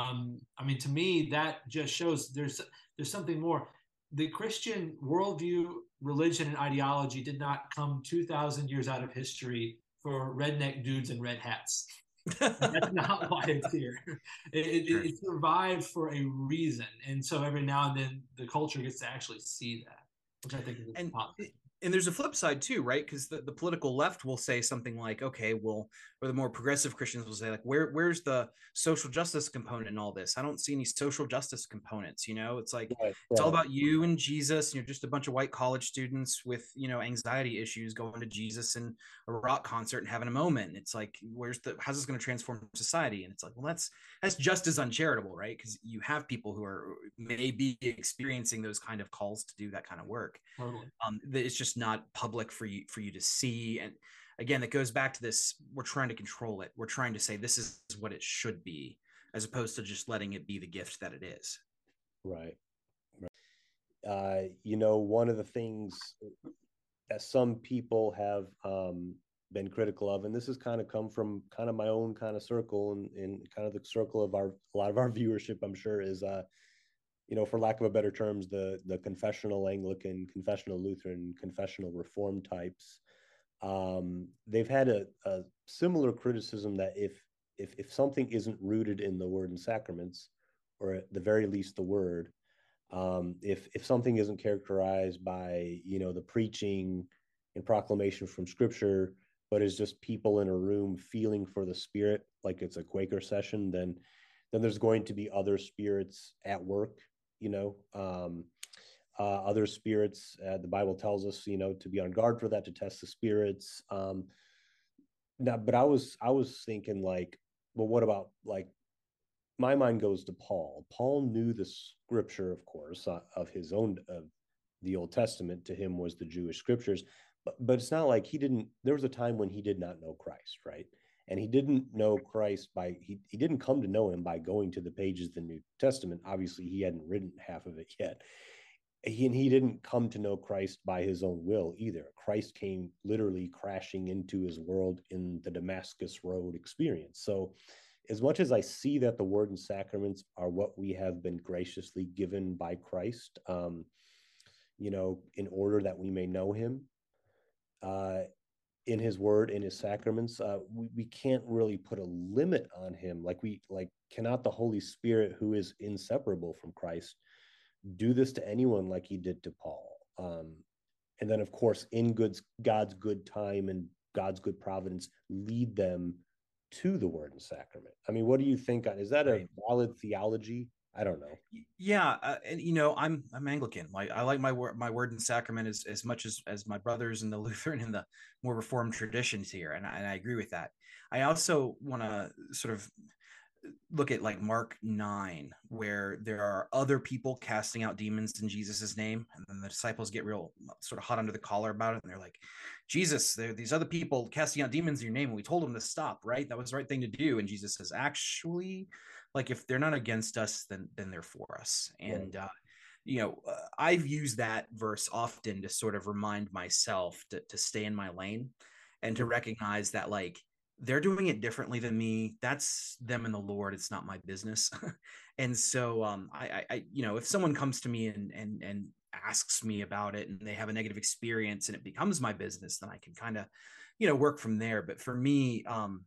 I mean, to me, that just shows there's something more. The Christian worldview, religion, and ideology did not come 2,000 years out of history for redneck dudes in red hats. That's not why it's here. It survived for a reason, and so every now and then the culture gets to actually see that, which I think is positive. And there's a flip side too, right? Because the political left will say something like, okay, well, or the more progressive Christians will say like, where's the social justice component in all this? I don't see any social justice components. You know, it's like, it's all about you and Jesus. You're just a bunch of white college students with, you know, anxiety issues going to Jesus and a rock concert and having a moment. It's like, how's this going to transform society? And it's like, well, that's just as uncharitable, right? Because you have people who are maybe experiencing those kind of calls to do that kind of work. Totally. It's just not public for you to see. And again, it goes back to this, we're trying to control it. We're trying to say this is what it should be, as opposed to just letting it be the gift that it is. Right. You know, one of the things that some people have been critical of, and this has kind of come from kind of my own kind of circle and kind of the circle of a lot of our viewership, I'm sure, is you know, for lack of a better terms, the confessional Anglican, confessional Lutheran, confessional Reformed types. They've had a similar criticism that if something isn't rooted in the word and sacraments, or at the very least the word, if something isn't characterized by, you know, the preaching and proclamation from Scripture, but is just people in a room feeling for the Spirit, like it's a Quaker session, then there's going to be other spirits at work. You know, other spirits. The Bible tells us, you know, to be on guard for that, to test the spirits. Now, but I was thinking like, well, what about, like, my mind goes to Paul. Paul knew the Scripture, of course, of his own, of the Old Testament. To him was the Jewish Scriptures, but it's not like he didn't. There was a time when he did not know Christ, right? And he didn't know Christ he didn't come to know him by going to the pages of the New Testament. Obviously, he hadn't written half of it yet. He didn't come to know Christ by his own will either. Christ came literally crashing into his world in the Damascus Road experience. So as much as I see that the word and sacraments are what we have been graciously given by Christ, you know, in order that we may know him, in his word, in his sacraments, we can't really put a limit on him. Cannot the Holy Spirit, who is inseparable from Christ, do this to anyone like he did to Paul? And then, of course, in God's good time and God's good providence, lead them to the word and sacrament. I mean, what do you think? Is that a valid theology? I don't know. Yeah, and you know, I'm Anglican. Like, I like my word and sacrament as much as my brothers in the Lutheran and the more Reformed traditions here, and I agree with that. I also want to sort of look at like Mark 9, where there are other people casting out demons in Jesus's name, and then the disciples get real sort of hot under the collar about it, and they're like, Jesus, there are these other people casting out demons in your name, and we told them to stop, right? That was the right thing to do. And Jesus says, actually, like, if they're not against us, then they're for us. And I've used that verse often to sort of remind myself to stay in my lane and to recognize that, like, they're doing it differently than me. That's them and the Lord. It's not my business. And so I if someone comes to me and asks me about it and they have a negative experience and it becomes my business, then I can kind of, work from there. But for me,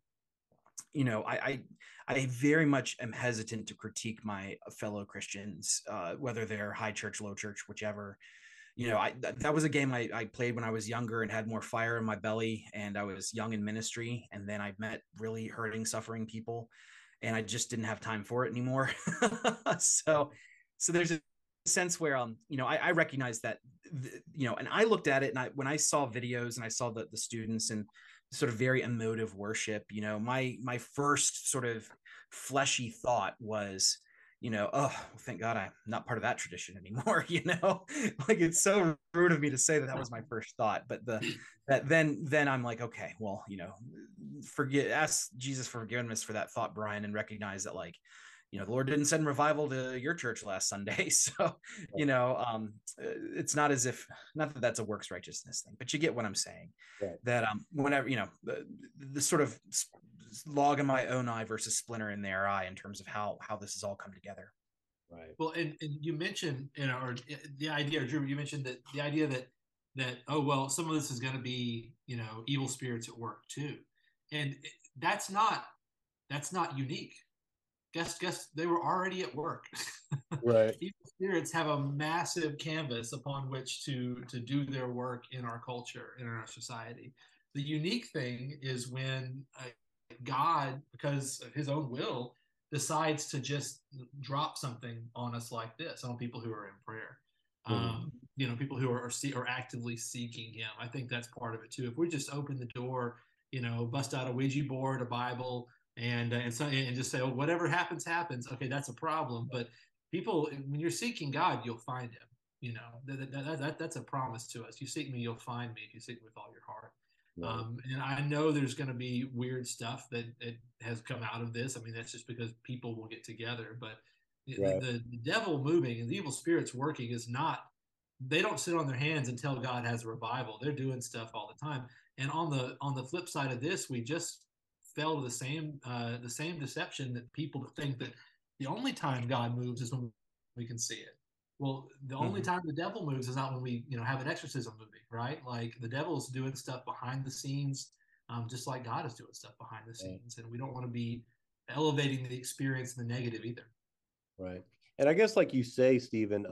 I very much am hesitant to critique my fellow Christians, whether they're high church, low church, whichever. That was a game I played when I was younger and had more fire in my belly, and I was young in ministry, and then I met really hurting, suffering people, and I just didn't have time for it anymore. so there's a sense where I recognize that, and I looked at it, and when I saw videos and I saw the students and sort of very emotive worship, my first sort of fleshy thought was, oh, thank God I'm not part of that tradition anymore. Like, it's so rude of me to say that was my first thought, but then I'm like, okay, well, ask Jesus for forgiveness for that thought, Brian, and recognize that, like, the Lord didn't send revival to your church last Sunday. So, it's not as if, not that that's a works righteousness thing, but you get what I'm saying. Right. That whenever, the sort of log in my own eye versus splinter in their eye in terms of how this has all come together. Right. Well, and you mentioned, or the idea, Drew, you mentioned that the idea that, oh, well, some of this is going to be, evil spirits at work too. And that's not unique. Guess they were already at work. Right. Evil spirits have a massive canvas upon which to do their work in our culture, in our society. The unique thing is when God, because of his own will, decides to just drop something on us like this, on people who are in prayer. People who are actively seeking him. I think that's part of it too. If we just open the door, bust out a Ouija board, a Bible, and just say, oh, whatever happens, okay, that's a problem. But people, when you're seeking God, you'll find him. That's a promise to us. You seek me, you'll find me if you seek me with all your heart. Right. And I know there's going to be weird stuff that has come out of this. I mean, that's just because people will get together. But right. the devil moving and the evil spirits working is not, they don't sit on their hands until God has a revival. They're doing stuff all the time. And on the flip side of this, we just fell to the same deception that people think that the only time God moves is when we can see it. Well, the only time the devil moves is not when we, have an exorcism movie, right? Like, the devil is doing stuff behind the scenes, just like God is doing stuff behind the scenes. And we don't want to be elevating the experience in the negative either. Right. And I guess, like you say, Stephen,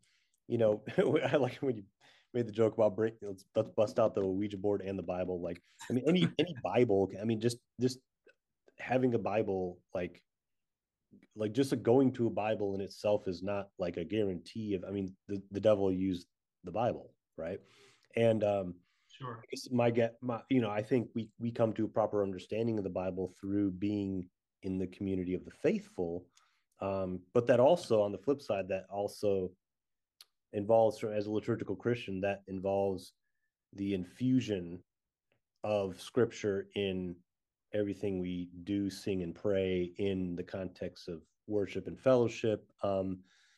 I like when you made the joke about let's bust out the Ouija board and the Bible. Like, I mean, any Bible, I mean, just having a Bible, like just going to a Bible in itself is not like a guarantee of, I mean, the devil used the Bible, right? And sure, I think we come to a proper understanding of the Bible through being in the community of the faithful, but that also, on the flip side, that also involves, as a liturgical Christian, that involves the infusion of Scripture in everything we do, sing, and pray in the context of worship and fellowship. So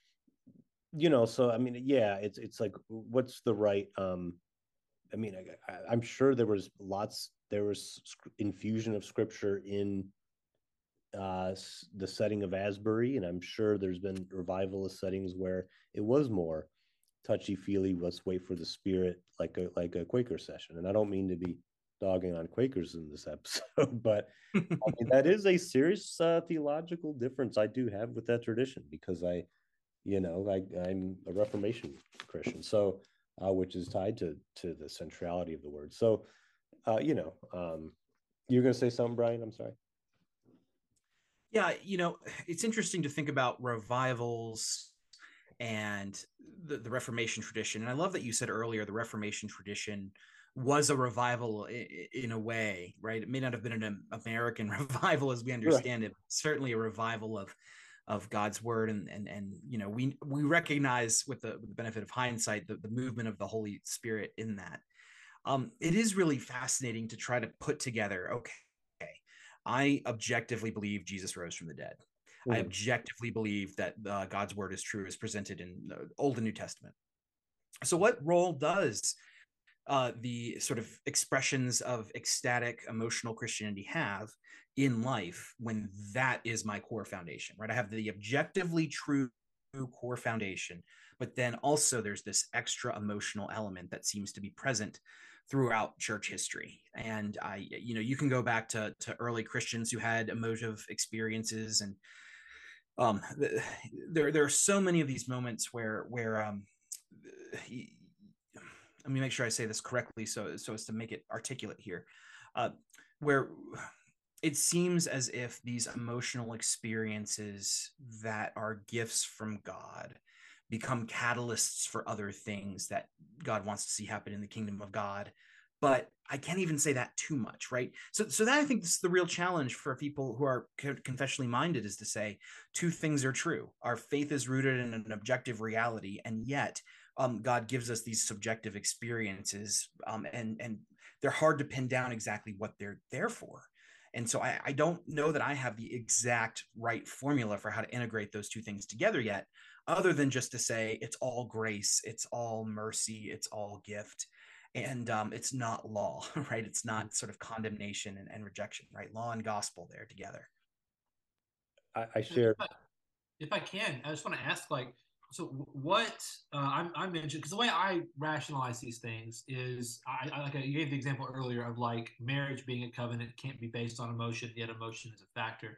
I mean, yeah, it's like, what's the right? I mean, I'm sure there was infusion of Scripture in the setting of Asbury, and I'm sure there's been revivalist settings where it was more touchy-feely, let's wait for the Spirit, like a Quaker session. And I don't mean to be dogging on Quakers in this episode, but I mean, that is a serious theological difference I do have with that tradition, because I'm a Reformation Christian, so which is tied to the centrality of the word. So you're going to say something, Brian? I'm sorry. Yeah, it's interesting to think about revivals and the Reformation tradition. And I love that you said earlier, the Reformation tradition was a revival in a way, right? It may not have been an American revival as we understand it, but certainly a revival of God's word. And you know, we recognize with the benefit of hindsight, the movement of the Holy Spirit in that. It is really fascinating to try to put together, okay, I objectively believe Jesus rose from the dead. I objectively believe that God's word is true as presented in the Old and New Testament. So what role does the sort of expressions of ecstatic emotional Christianity have in life when that is my core foundation, right? I have the objectively true core foundation, but then also there's this extra emotional element that seems to be present throughout church history. And you can go back to early Christians who had emotive experiences, and there are so many of these moments where let me make sure I say this correctly so as to make it articulate here, where it seems as if these emotional experiences that are gifts from God become catalysts for other things that God wants to see happen in the kingdom of God. But I can't even say that too much, right? So that I think this is the real challenge for people who are confessionally minded, is to say two things are true. Our faith is rooted in an objective reality, and yet God gives us these subjective experiences, and they're hard to pin down exactly what they're there for. And so I don't know that I have the exact right formula for how to integrate those two things together yet, other than just to say it's all grace, it's all mercy, it's all gift. And it's not law, right? It's not sort of condemnation and rejection, right? Law and gospel there together. I share. If I can, I just want to ask, like, so what I mentioned, because the way I rationalize these things is, you gave the example earlier of like marriage being a covenant can't be based on emotion, yet emotion is a factor.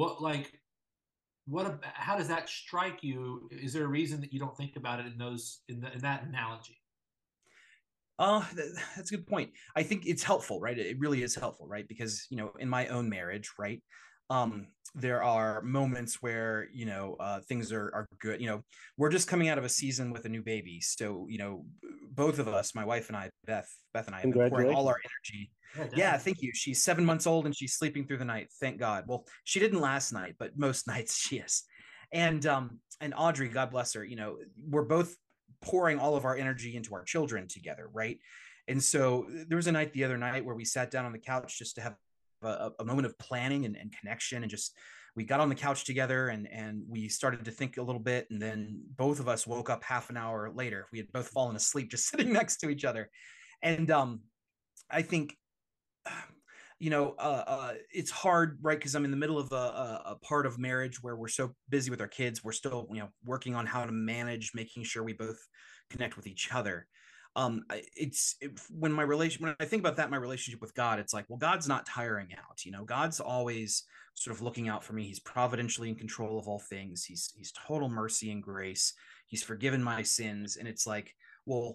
How does that strike you? Is there a reason that you don't think about it in that analogy? That's a good point. I think it's helpful, right? It really is helpful, right? Because, in my own marriage, right, there are moments where, things are good. We're just coming out of a season with a new baby. So, both of us, my wife and I, Beth and I, have been pouring all our energy. Yeah, thank you. She's 7 months old and she's sleeping through the night. Thank God. Well, she didn't last night, but most nights she is. And Audrey, God bless her, we're both pouring all of our energy into our children together, right? And so there was a night the other night where we sat down on the couch just to have a moment of planning and connection, and just we got on the couch together and we started to think a little bit, and then both of us woke up half an hour later. We had both fallen asleep just sitting next to each other. And I think it's hard, right? Because I'm in the middle of a part of marriage where we're so busy with our kids. We're still, working on how to manage, making sure we both connect with each other. When I think about that, my relationship with God, it's like, well, God's not tiring out. God's always sort of looking out for me. He's providentially in control of all things. He's total mercy and grace. He's forgiven my sins. And it's like, well,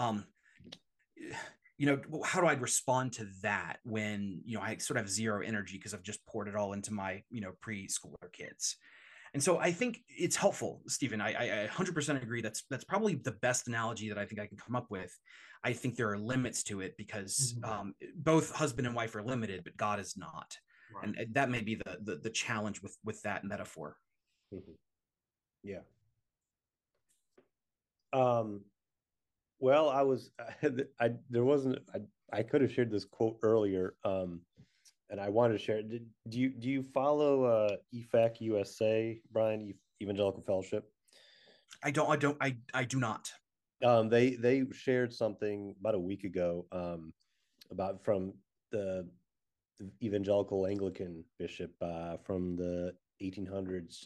how do I respond to that when, I sort of have zero energy because I've just poured it all into my, preschooler kids. And so I think it's helpful, Stephen. I 100% agree. That's probably the best analogy that I think I can come up with. I think there are limits to it because both husband and wife are limited, but God is not. Right. And that may be the challenge with that metaphor. Mm-hmm. Yeah. Well, I could have shared this quote earlier, and I wanted to share it. Do you follow EFAC USA, Brian, Evangelical Fellowship? I do not. They shared something about a week ago about from the Evangelical Anglican bishop from the 1800s,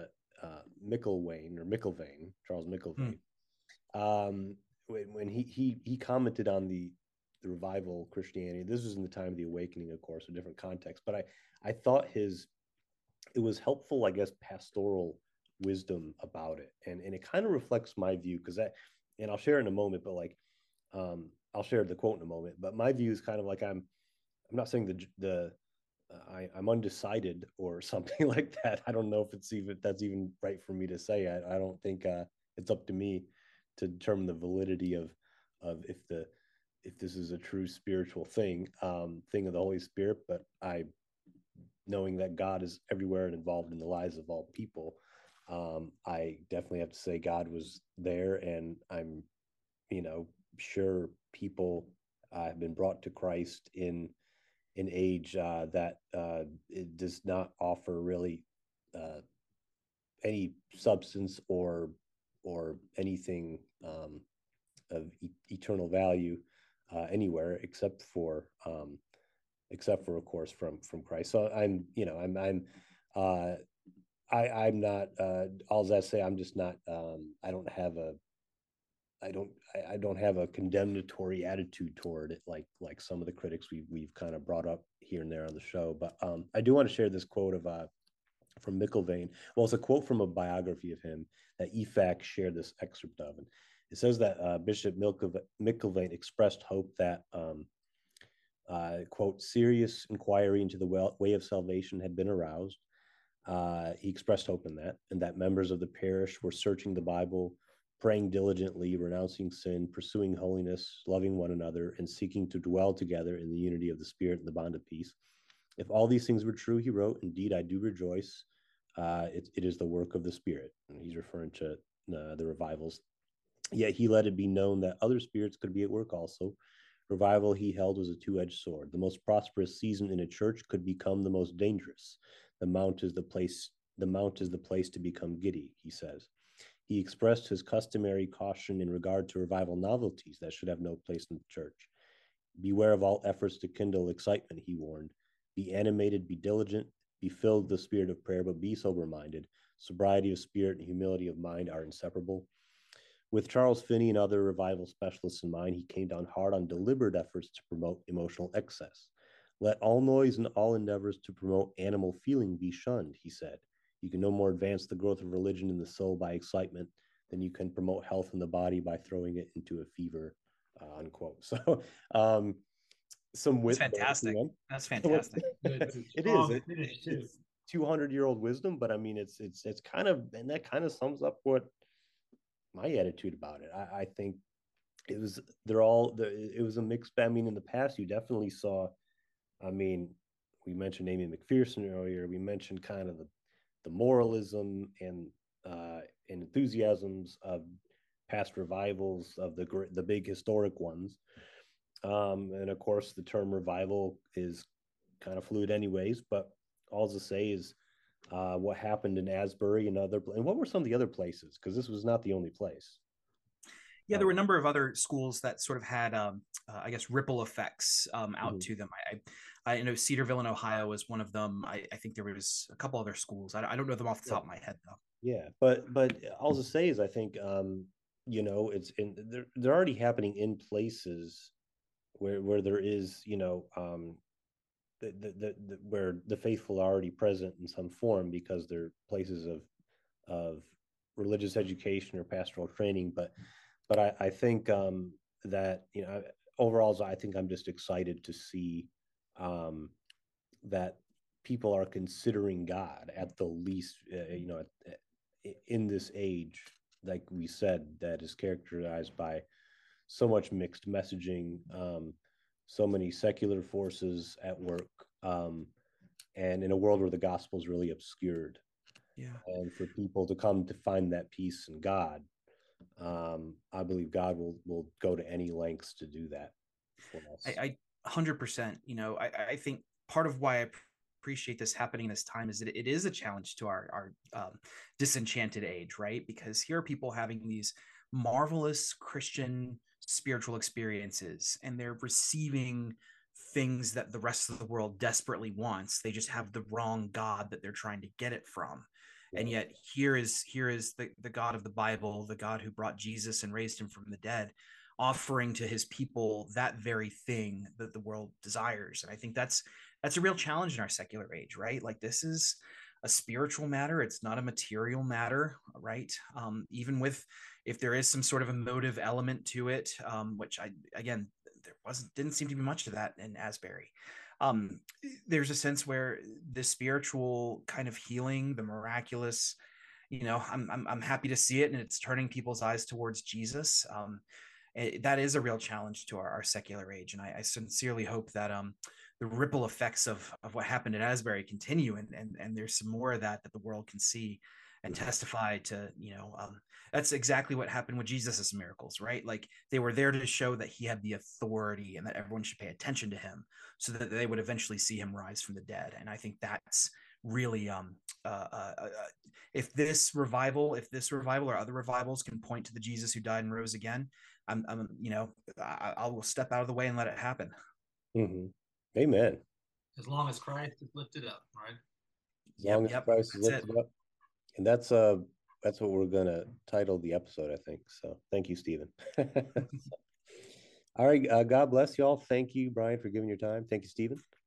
McIlvaine, Charles McIlvaine. When he commented on the revival Christianity. This was in the time of the awakening, of course, a different context, but I thought it was helpful, I guess, pastoral wisdom about it, and it kind of reflects my view, because and I'll share in a moment, but like I'll share the quote in a moment, but my view is kind of like, I'm not saying I'm undecided or something like that. I don't know if that's even right for me to say. I don't think it's up to me to determine the validity of if the if this is a true spiritual thing of the Holy Spirit, but knowing that God is everywhere and involved in the lives of all people, I definitely have to say God was there, and I'm, sure people have been brought to Christ in an age that it does not offer really any substance or anything of eternal value anywhere except for of course from Christ. So I'm not all I say, I'm just not I don't have a condemnatory attitude toward it like some of the critics we've kind of brought up here and there on the show. But I do want to share this quote of from McIlvaine. Well, it's a quote from a biography of him that EFAC shared this excerpt of. And it says that Bishop McIlvaine expressed hope that, quote, serious inquiry into the way of salvation had been aroused. He expressed hope in that, and that members of the parish were searching the Bible, praying diligently, renouncing sin, pursuing holiness, loving one another, and seeking to dwell together in the unity of the Spirit and the bond of peace. If all these things were true, he wrote, indeed, I do rejoice. It is the work of the Spirit. And he's referring to the revivals. Yet he let it be known that other spirits could be at work also. Revival, he held, was a two-edged sword. The most prosperous season in a church could become the most dangerous. The mount is the place to become giddy, he says. He expressed his customary caution in regard to revival novelties that should have no place in the church. Beware of all efforts to kindle excitement, he warned. Be animated, be diligent, be filled with the spirit of prayer, but be sober-minded. Sobriety of spirit and humility of mind are inseparable. With Charles Finney and other revival specialists in mind, he came down hard on deliberate efforts to promote emotional excess. Let all noise and all endeavors to promote animal feeling be shunned, he said. You can no more advance the growth of religion in the soul by excitement than you can promote health in the body by throwing it into a fever, unquote. So, some That's fantastic. That's fantastic. It is. It's 200-year-old wisdom, but I mean, it's kind of, and that kind of sums up what my attitude about it. I think it was it was a mixed bag. I mean, in the past, you definitely saw. I mean, we mentioned Amy McPherson earlier. We mentioned kind of the moralism and enthusiasms of past revivals of the big historic ones. And of course, the term revival is kind of fluid, anyways. But all to say is what happened in Asbury and what were some of the other places? Because this was not the only place. Yeah, there were a number of other schools that sort of had, I guess, ripple effects out to them. I know Cedarville in Ohio was one of them. I think there was a couple other schools. I don't know them off the top of my head, though. Yeah, but all to say is I think it's they're already happening in places where there is where the faithful are already present in some form because they're places of religious education or pastoral training. But I think that overall, I think I'm just excited to see that people are considering God at the least, in this age, like we said, that is characterized by so much mixed messaging, so many secular forces at work, and in a world where the gospel is really obscured. Yeah. And for people to come to find that peace in God, I believe God will go to any lengths to do that for us. I 100%. I think part of why I appreciate this happening this time is that it is a challenge to our disenchanted age, right? Because here are people having these marvelous Christian spiritual experiences, and they're receiving things that the rest of the world desperately wants. They just have the wrong God that they're trying to get it from. Yeah. And yet here is the God of the Bible, the God who brought Jesus and raised him from the dead, offering to his people that very thing that the world desires. And I think that's a real challenge in our secular age, right? Like, this is a spiritual matter. It's not a material matter, right? Even if there is some sort of emotive element to it, which didn't seem to be much of that in Asbury. There's a sense where the spiritual kind of healing, the miraculous, I'm happy to see it, and it's turning people's eyes towards Jesus. that is a real challenge to our secular age. And I sincerely hope that the ripple effects of what happened at Asbury continue, and there's some more of that the world can see and testify to. That's exactly what happened with Jesus's miracles, right? Like, they were there to show that he had the authority and that everyone should pay attention to him, so that they would eventually see him rise from the dead. And I think that's really if this revival or other revivals can point to the Jesus who died and rose again, I will step out of the way and let it happen. Mm-hmm. Amen. As long as Christ is lifted up, right? As long as Christ is lifted up. And that's what we're gonna title the episode, I think. So thank you, Stephen. All right, God bless y'all. Thank you, Brian, for giving your time. Thank you, Stephen.